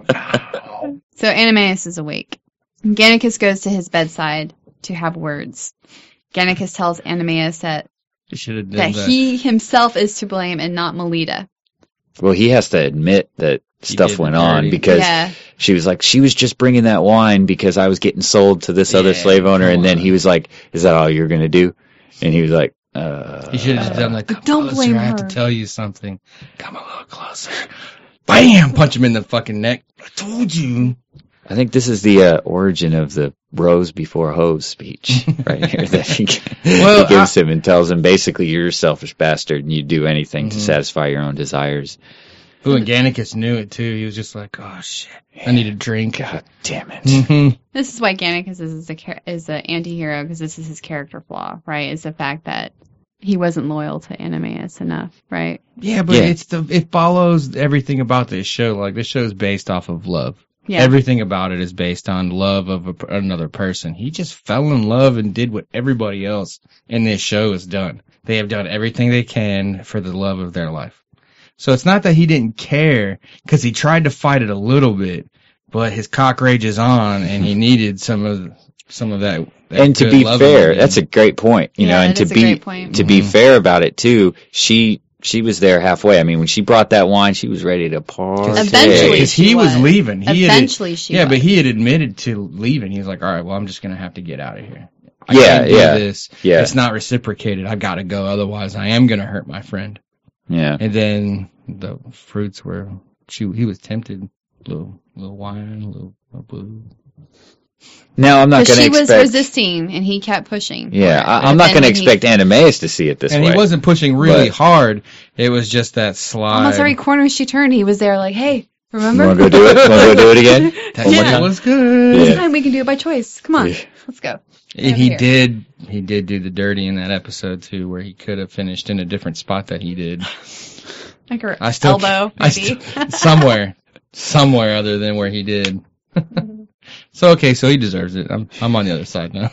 So Ananias is awake. Gannicus goes to his bedside to have words. Gannicus tells Ananias that, You should have done that that. he himself is to blame and not Melita. Well, he has to admit that He stuff did the went on dirty. because Yeah. she was like, she was just bringing that wine because I was getting sold to this other Yeah, slave owner. come And then on. he was like, is that all you're going to do? And he was like, uh. You should have just done like, But come don't closer, blame I have to her. tell you something. Come a little closer. Bam! Punch him in the fucking neck. I told you. I think this is the uh, origin of the rose before hose speech right here that he, Well, he gives him and tells him basically you're a selfish bastard and you do anything to Mhm. satisfy your own desires. Ooh, and Gannicus knew it too. He was just like, oh shit, I need a drink. God damn it. hmm This is why Gannicus is a char- is an anti-hero, because this is his character flaw, right? Is the fact that he wasn't loyal to Ananias enough, right? Yeah, but Yeah. it's the it follows everything about this show. Like this show is based off of love. Yeah. Everything about it is based on love of a, another person. He just fell in love and did what everybody else in this show has done. They have done everything they can for the love of their life. So it's not that he didn't care, because he tried to fight it a little bit, but his cock rage is on, and he needed some of some of that. that And to good be love fair, in him. that's a great point. You Yeah, know, and it to is a be great point. to be Mhm. fair about it too, she she was there halfway. I mean, when she brought that wine, she was ready to party. Eventually because she he was, was. leaving. He Eventually had, she yeah, was. but he had admitted to leaving. He was like, all right, well, I'm just gonna have to get out of here. I Yeah, can't do yeah, this. yeah. It's not reciprocated. I gotta go, otherwise I am gonna hurt my friend. Yeah. And then the fruits were, she, he was tempted. Little, little wine, little, little booze. Now I'm not Because going to she was expect. resisting, and he kept pushing. Yeah, for it. I, But I'm not then going to when he- expect Ananias to see it this And way. he wasn't pushing really But- hard. It was just that slide. Almost every corner she turned, he was there like, hey, You remember? want to go do it? Want to go do it again? That one more shit Yeah. was good. This Yeah. time we can do it by choice. Come on, Yeah. let's go. And Over he here. did, he did do the dirty in that episode too, where he could have finished in a different spot that he did. Like her I still, elbow, I maybe. still, somewhere, somewhere other than where he did. So okay, so he deserves it. I'm, I'm on the other side now.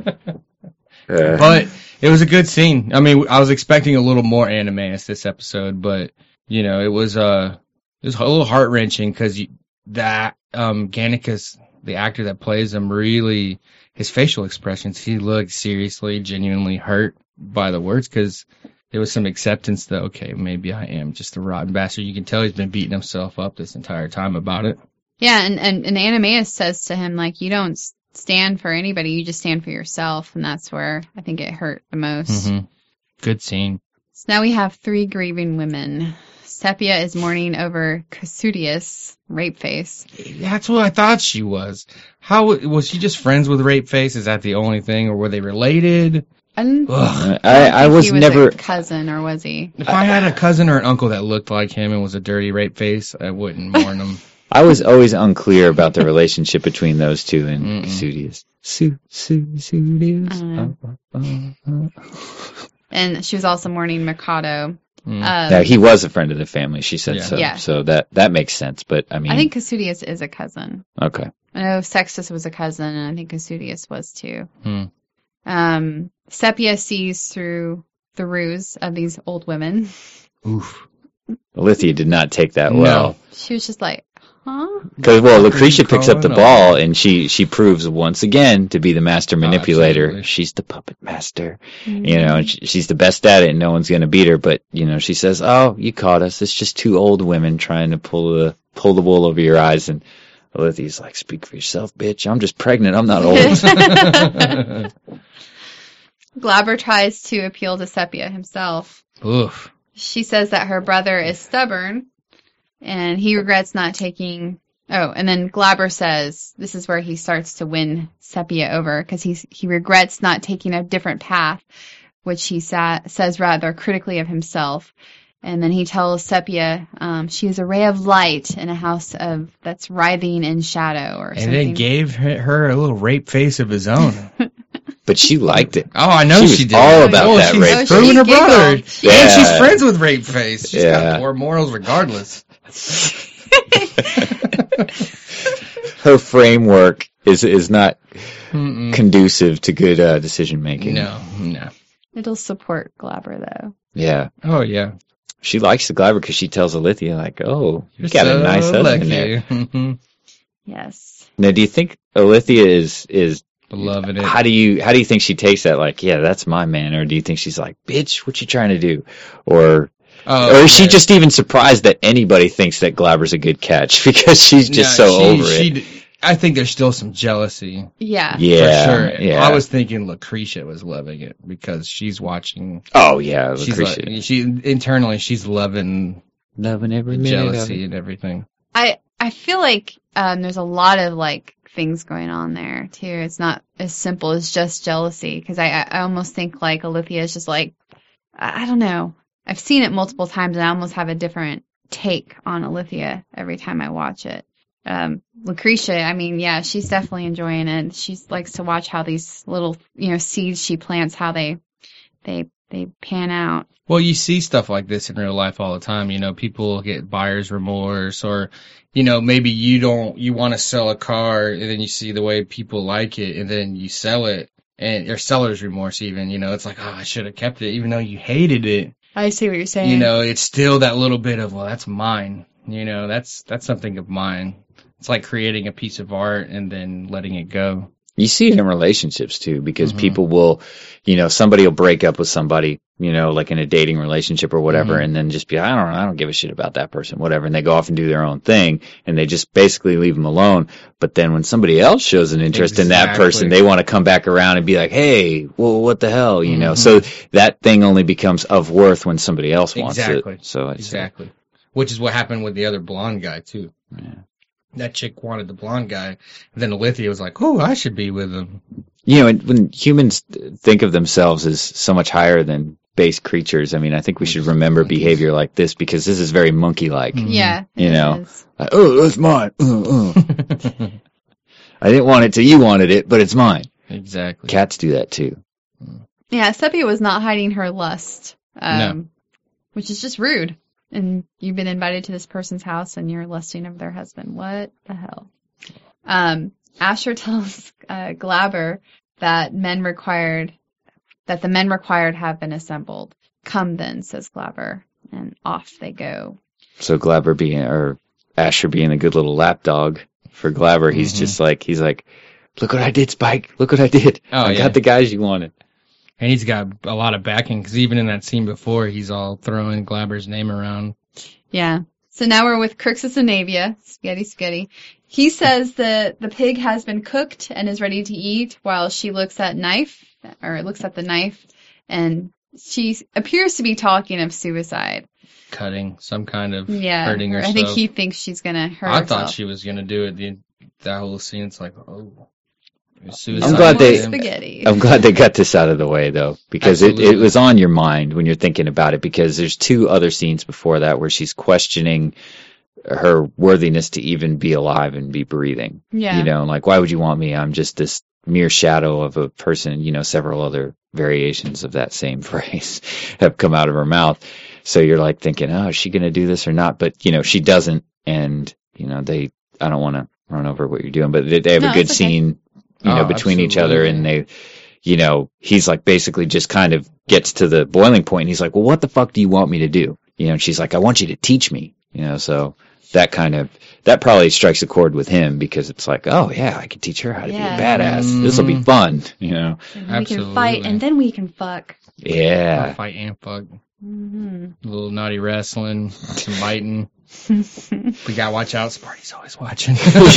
Uh, But it was a good scene. I mean, I was expecting a little more Ananias this episode, but you know, it was uh, it was a little heart wrenching because that um, Gannicus, the actor that plays him, really his facial expressions, he looked seriously, genuinely hurt by the words because there was some acceptance that okay, maybe I am just a rotten bastard. You can tell he's been beating himself up this entire time about it. Yeah, and, and, and Ananias says to him, like, you don't s- stand for anybody, you just stand for yourself, and that's where I think it hurt the most. hmm Good scene. So now we have three grieving women. Sepia is mourning over Casudius, Rapeface. That's what I thought she was. How was she just friends with Rapeface? Is that the only thing, or were they related? I, didn't, Ugh. I, I, don't I think was he was never. a cousin, or was he? If I had a cousin or an uncle that looked like him and was a dirty rape face, I wouldn't mourn him. I was always unclear about the relationship between those two and Mm-mm. Sudius. Su, su, Sudius. I don't know. Oh, oh, oh. And she was also mourning Mikado. Mm. Um, Now, he was a friend of the family. She said Yeah. so. Yeah. So that, that makes sense. But I mean, I think Kasudius is a cousin. okay. I know Sextus was a cousin, and I think Kasudius was too. Hmm. Um, Sepia sees through the ruse of these old women. Oof. Lithia did not take that No. well. She was just like, huh? Because, well, Lucretia picks up the Calling ball, and she, she proves once again to be the master manipulator. absolutely. She's the puppet master. You know, and she, she's the best at it, and no one's going to beat her. But, you know, she says, oh, you caught us. It's just two old women trying to pull the pull the wool over your eyes. And Lithia's like, speak for yourself, bitch. I'm just pregnant. I'm not old. Glaber tries to appeal to Sepia himself. Oof. She says that her brother is stubborn, and he regrets not taking... Oh, and then Glaber says, this is where he starts to win Sepia over, because he he regrets not taking a different path, which he sa- says rather critically of himself. And then he tells Sepia um, she is a ray of light in a house of that's writhing in shadow, or And something. then gave her her a little rape face of his own. But she liked it. Oh, I know She she, was did. all about oh, that she's rape screwing face. her She brother. giggled. And Yeah. she's friends with rape face. She's Yeah. got poor morals regardless. Her framework is is not Mm-mm. conducive to good uh, decision making. No, no. It'll support Glaber, though. Yeah. Oh, yeah. She likes the Glaber because she tells Alithia, like, oh, you You're got so a nice husband there. lucky. Yes. Now, do you think Alithia is, is, Loving it. how do you, how do you think she takes that? Like, yeah, that's my man. Or do you think she's like, bitch, what you trying to do? Or, Oh, or is she yeah. just even surprised that anybody thinks that Glaber's a good catch because she's just No, so she- over she it? d- I think there's still some jealousy. Yeah. Yeah. For sure. Yeah. I was thinking Lucretia was loving it because she's watching. Oh, yeah. She's Lucretia. like, she internally she's loving Loving every the minute of jealousy it. and everything. I I feel like um, there's a lot of like things going on there too. It's not as simple as just jealousy, because I, I almost think like Alithia is just like, I, I don't know. I've seen it multiple times, and I almost have a different take on Alithia every time I watch it. Um, Lucretia, I mean, yeah, she's definitely enjoying it. She likes to watch how these little, you know, seeds she plants, how they they they pan out. Well, you see stuff like this in real life all the time. You know, people get buyer's remorse, or, you know, maybe you don't, you want to sell a car and then you see the way people like it and then you sell it, and or seller's remorse even, you know, it's like, oh, I should have kept it even though you hated it. I see what you're saying. You know, it's still that little bit of, well, that's mine. You know, that's, that's something of mine. It's like creating a piece of art and then letting it go. You see it in relationships too, because Mhm. people will, you know, somebody will break up with somebody, you know, like in a dating relationship or whatever, Mhm. and then just be, I don't know, I don't give a shit about that person, whatever, and they go off and do their own thing, and they just basically leave them alone. But then when somebody else shows an interest in that Exactly. person, they want to come back around and be like, hey, well, what the hell, you know? Mhm. So that thing only becomes of worth when somebody else wants Exactly. it. So it's, Exactly. Which is what happened with the other blonde guy too. Yeah. That chick wanted the blonde guy, and then Alithia was like, oh, I should be with him. You know, and when humans think of themselves as so much higher than base creatures, I mean, I think we should remember behavior like this, because this is very monkey-like. Mhm. yeah, You it know. is. Like, oh, that's mine. Uh, uh. I didn't want it till you wanted it, but it's mine. Exactly. Cats do that too. Yeah, Sepia was not hiding her lust, um, No. which is just rude. And you've been invited to this person's house and you're lusting over their husband. What the hell? Um, Asher tells uh, Glaber that men required, that the men required have been assembled. Come then, says Glaber, and off they go. So Glaber being, or Asher being a good little lapdog for Glaber, he's Mhm. just like, he's like, look what I did, Spike. Look what I did. Oh, I yeah. got the guys you wanted. And he's got a lot of backing, because even in that scene before, he's all throwing Glaber's name around. Yeah. So now we're with Crixus and Navia. Spaghetti, spaghetti. He says that the pig has been cooked and is ready to eat, while she looks at knife, or looks at the knife, and she appears to be talking of suicide. Cutting, some kind of Yeah. hurting or herself. I think he thinks she's gonna hurt I herself. thought she was going to do it, the, that whole scene. It's like, oh. Suicide I'm glad they- attempt. spaghetti. I'm glad they got this out of the way though, because it, it Absolutely. was on your mind when you're thinking about it, because there's two other scenes before that where she's questioning her worthiness to even be alive and be breathing. Yeah. You know, like, why would you want me? I'm just this mere shadow of a person. You know, several other variations of that same phrase have come out of her mouth. So you're like thinking, oh, is she going to do this or not? But, you know, she doesn't. And, you know, they, I don't want to run over what you're doing, but they, they have No, a good it's okay. scene, you know, Oh, between each other, absolutely. and they, you know, he's like basically just kind of gets to the boiling point, and he's like, well, what the fuck do you want me to do? You know, and she's like, I want you to teach me, you know, so that kind of, that probably strikes a chord with him, because it's like, oh yeah, I can teach her how to Yeah. be a badass. This will be Mhm. fun, you know? And we can Absolutely. fight, and then we can fuck. Yeah. Fight and fuck. Mm-hmm. A little naughty wrestling, some biting. We gotta watch out. Sparty's always watching.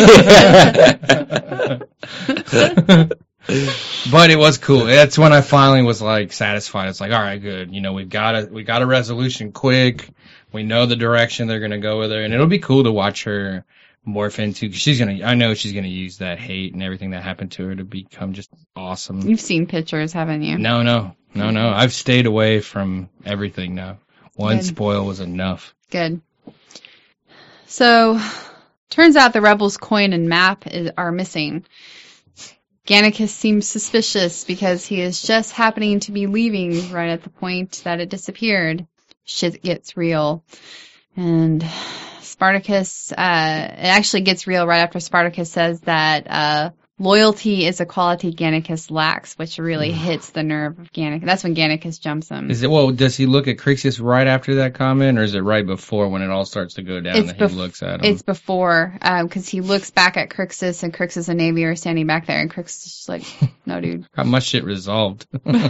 But it was cool. That's when I finally was like satisfied. It's like, all right, good. You know, we've got a we got a resolution quick. We know the direction they're gonna go with her, and it'll be cool to watch her morph into. Cause she's gonna. I know she's gonna use that hate and everything that happened to her to become just awesome. You've seen pictures, haven't you? No, no, no, no. I've stayed away from everything now. One Good. spoil was enough. Good. So, turns out the rebels' coin and map is, are missing. Gannicus seems suspicious because he is just happening to be leaving right at the point that it disappeared. Shit gets real. And Spartacus, uh, it actually gets real right after Spartacus says that, uh, loyalty is a quality Gannicus lacks, which really hits the nerve of Gannicus. That's when Gannicus jumps him. Is it well? Does he look at Crixus right after that comment, or is it right before when it all starts to go down It's that bef- he looks at him? It's before, because he looks back at Crixus, and Crixus and Navy are standing back there, and Crixus is just like, no, dude. Got my shit resolved.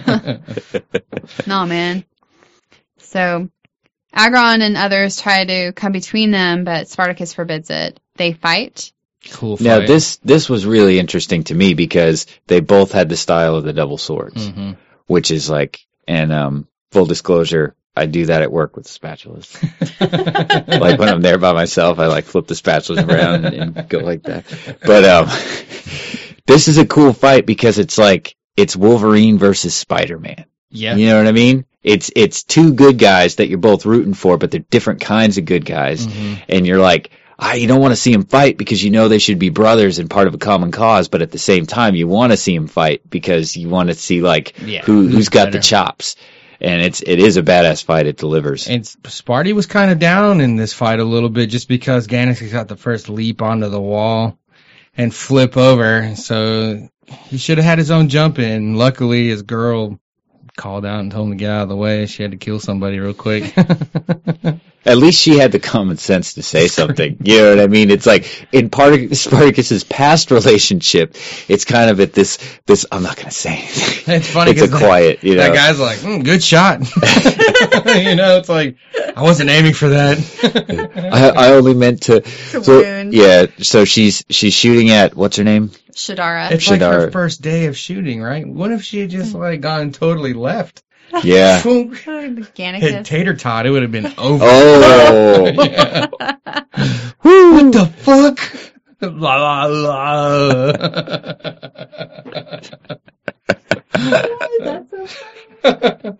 No, man. So, Agron and others try to come between them, but Spartacus forbids it. They fight. Cool fight. Now this this was really interesting to me, because they both had the style of the double swords, Mhm. which is like, and um, full disclosure, I do that at work with spatulas. Like when I'm there by myself, I like flip the spatulas around and, and go like that. But um, this is a cool fight because it's like it's Wolverine versus Spider-Man. Yeah. You know what I mean? It's it's two good guys that you're both rooting for, but they're different kinds of good guys, Mhm. and you're like, ah, you don't want to see them fight because you know they should be brothers and part of a common cause, but at the same time, you want to see them fight because you want to see like Yeah, who who's who's got the better. chops, and it's it is a badass fight. It delivers. And Sparty was kind of down in this fight a little bit just because Gannicus got the first leap onto the wall and flip over. So he should have had his own jump in. Luckily, his girl called out and told him to get out of the way. She had to kill somebody real quick. At least she had the common sense to say something. You know what I mean? It's like in part of Spartacus's past relationship, it's kind of at this this. I'm not going to say anything. It's funny It's a 'cause that- quiet. You know, That guy's like, mm, good shot. You know, it's like, I wasn't aiming for that. I, I only meant to. To so, wound. yeah. So she's she's shooting at what's her name? Shadara. It's like her Shadar. first day of shooting, right? What if she had just like gone totally left? Yeah. Boom. Hit Gannicus. tater tot, it would have been over. Oh. Yeah. Woo. What the fuck? La la la. That's so funny.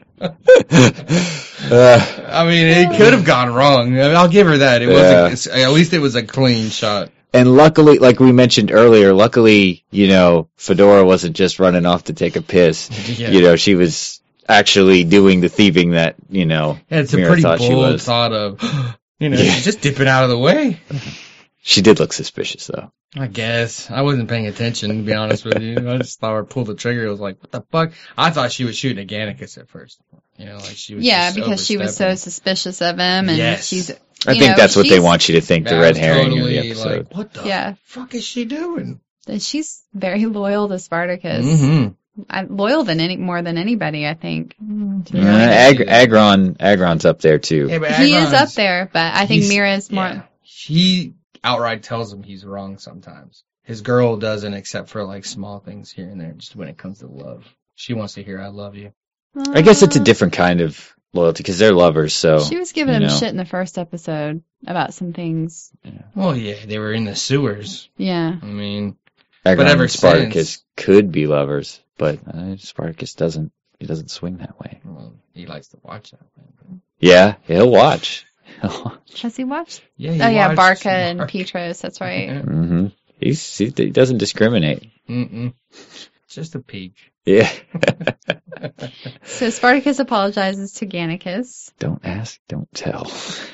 Uh, I mean, it could have gone wrong. I mean, I'll give her that. It Yeah. was a, at least it was a clean shot. and luckily, like we mentioned earlier, luckily, you know, Fedora wasn't just running off to take a piss. Yeah. You know, she was actually doing the thieving that, you know, Yeah, it's a Mira pretty thought she bold was. thought of, you know, Yeah. just dip it out of the way. She did look suspicious, though. I guess. I wasn't paying attention, to be honest with you. I just thought her pull the trigger. I was like, what the fuck? I thought she was shooting at Gannicus at first. You know, like she was Yeah, just because she was so overstepping. suspicious of him, and Yes. she's. I you think know, that's what they she's- want you to think, the That red was herring of totally the episode. Like, what the Yeah. fuck is she doing? that She's very loyal to Spartacus. Mm-hmm. I, loyal than any more than anybody, I think. Mm-hmm. Uh, Ag- Agron, Agron's up there, too. Yeah, but He is Agron's- up there, but I think he's- Mira's more. yeah. He outright tells him he's wrong sometimes. His girl doesn't, except for like small things here and there, just when it comes to love. She wants to hear "I love you." I guess it's a different kind of loyalty because they're lovers, so. She was giving you him know. shit in the first episode about some things. Well, yeah, they were in the sewers. Yeah. I mean, Aggron ever and Spartacus since- could be lovers, but uh, Spartacus doesn't. He doesn't swing that way. Well, he likes to watch that way. Yeah, he'll watch. Has he watched? Yeah, he Oh yeah, watched Barca and Barca. Petros. That's right. hmm He's he, he doesn't discriminate. Mm-mm. It's just a peek. Yeah. So Spartacus apologizes to Gannicus. Don't ask, don't tell.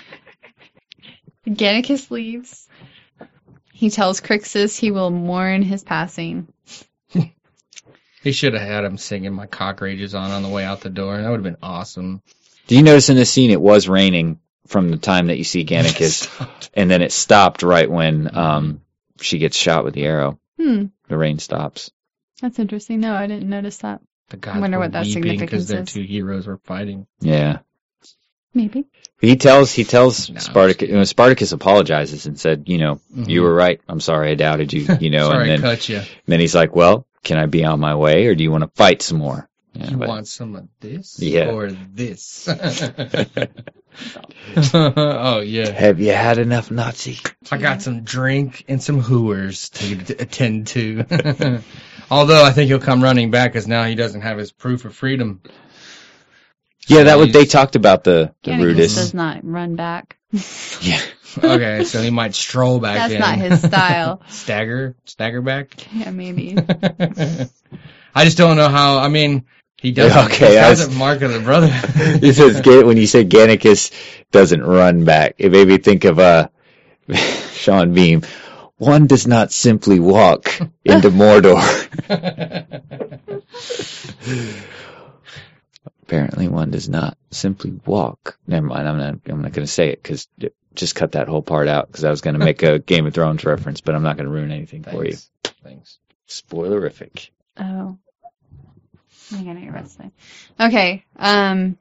Gannicus leaves. He tells Crixus he will mourn his passing. He should have had him singing "My Cock Rages On" on the way out the door. That would have been awesome. Do you notice in this scene it was raining from the time that you see Gannicus, and then it stopped right when um, she gets shot with the arrow. Hmm, The rain stops. that's interesting. No, I didn't notice that. The guys wonder were what that weeping significance because their is. two heroes were fighting. Yeah. Maybe. He tells he tells No, Spartacus. You know, Spartacus apologizes and said, you know, Mhm. you were right. I'm sorry I doubted you. You know, Sorry, I and then, cut you. then he's like, well, can I be on my way, or do you want to fight some more? Yeah, You but- want some of this Yeah. or this? Oh yeah. Have you had enough, Nazi? I got some drink and some hooers to t- attend to. Although I think he'll come running back because now he doesn't have his proof of freedom. Yeah, that So was they he's- talked about the the Gannicus Rudis. does not run back. Yeah. Okay, so he might stroll back That's in. not his style. Stagger? Stagger back? Yeah, maybe. I just don't know how, I mean, he doesn't, Okay, he I was- doesn't mark of the brother. He says Ga- when you said Gannicus doesn't run back, it made me think of uh, Sean Beam. One does not simply walk into Mordor. Apparently, one does not simply walk. Never mind. I'm not. I'm not going to say it because just cut that whole part out because I was going to make a Game of Thrones reference, but I'm not going to ruin anything for you. Thanks. Thanks. Spoilerific. Oh. I think I know you're about to say. Okay. Um.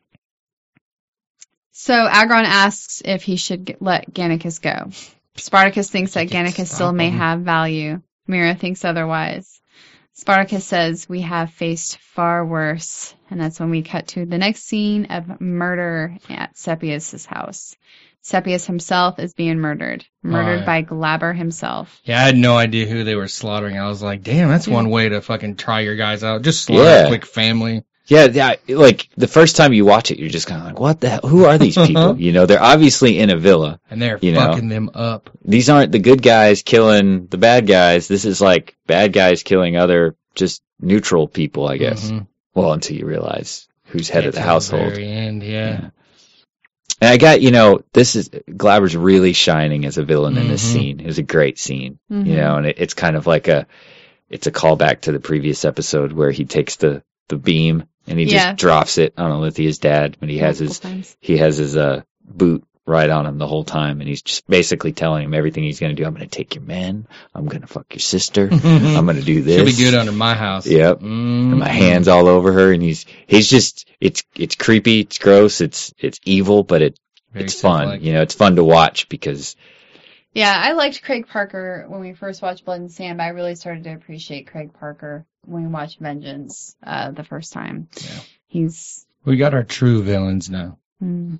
So Agron asks if he should get, let Gannicus go. Spartacus thinks that Gannicus still may have value. Mira thinks otherwise. Spartacus says, we have faced far worse. And that's when we cut to the next scene of murder at Seppius' house. Seppius himself is being murdered. Murdered Oh, yeah. by Glaber himself. Yeah, I had no idea who they were slaughtering. I was like, damn, that's one way to fucking try your guys out. Just slaughter Yeah. a quick family. Yeah, yeah. Like the first time you watch it, you're just kind of like, "What the hell? Who are these people?" You know, they're obviously in a villa. And they're You know. fucking them up. These aren't the good guys killing the bad guys. This is like bad guys killing other just neutral people, I guess. Mhm. Well, until you realize who's head of the Until household. very end, yeah. Yeah. And I got, you know, this is Glaber's really shining as a villain in this Mhm. scene. It was a great scene, Mhm. you know, and it, it's kind of like a, it's a callback to the previous episode where he takes the the beam and he Yeah. just drops it on Alethea's dad, but he has his Multiple times. he has his uh boot right on him the whole time, and he's just basically telling him everything he's going to do. I'm going to take your men. I'm going to fuck your sister. I'm going to do this. She'll be good under my house. Yep. Mm. And my hands all over her, and he's he's just it's it's creepy, it's gross, it's it's evil, but it Very it's fun. symbolic. You know, it's fun to watch because Yeah, I liked Craig Parker when we first watched Blood and Sand, but I really started to appreciate Craig Parker when we watched Vengeance uh, the first time. Yeah. He's... We got our true villains now. Mm,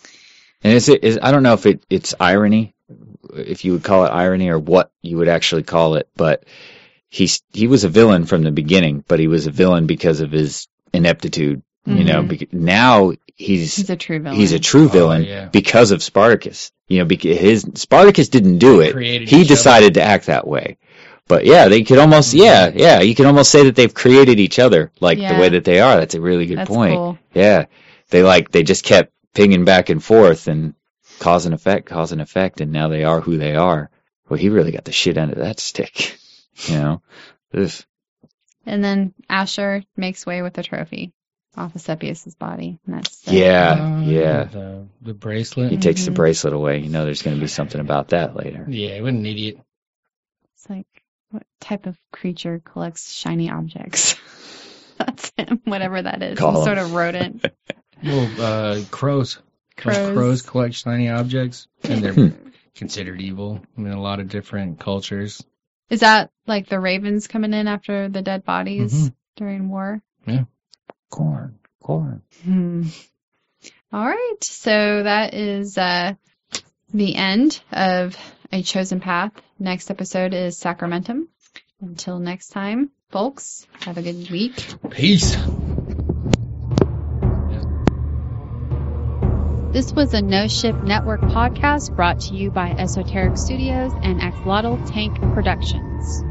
and it's it is I don't know if it it's irony, if you would call it irony or what you would actually call it, but he's he was a villain from the beginning, but he was a villain because of his ineptitude. You know, Mhm. bec- now he's he's a true villain. he's a true villain Oh, yeah. because of Spartacus. You know, because his Spartacus didn't do They it. created He each decided to act that way. But yeah, they could almost Mhm. yeah, yeah, you can almost say that they've created each other like Yeah. the way that they are. That's a really good That's point. cool. Yeah. They like they just kept pinging back and forth and cause and effect, cause and effect, and now they are who they are. Well, he really got the shit end of that stick. You know? Ugh. And then Asher makes way with the trophy off of Seppius' body. And that's it. Yeah, Uh, yeah. The, the bracelet. He takes the Mhm. bracelet away. You know there's gonna be something about that later. Yeah, what an idiot. It's like, what type of creature collects shiny objects? That's him, whatever that is. Call Some him. sort of rodent. Well, uh, crows. Crows. Crows. crows collect shiny objects, and they're Hmm. considered evil in a lot of different cultures. Is that like the ravens coming in after the dead bodies Mm-hmm. Mhm. during war? Corn. Corn. Hmm. All right. So that is uh, the end of A Chosen Path. Next episode is Sacramentum. Until next time, folks, have a good week. Peace. This was a No Ship Network podcast brought to you by Esoteric Studios and Axolotl Tank Productions.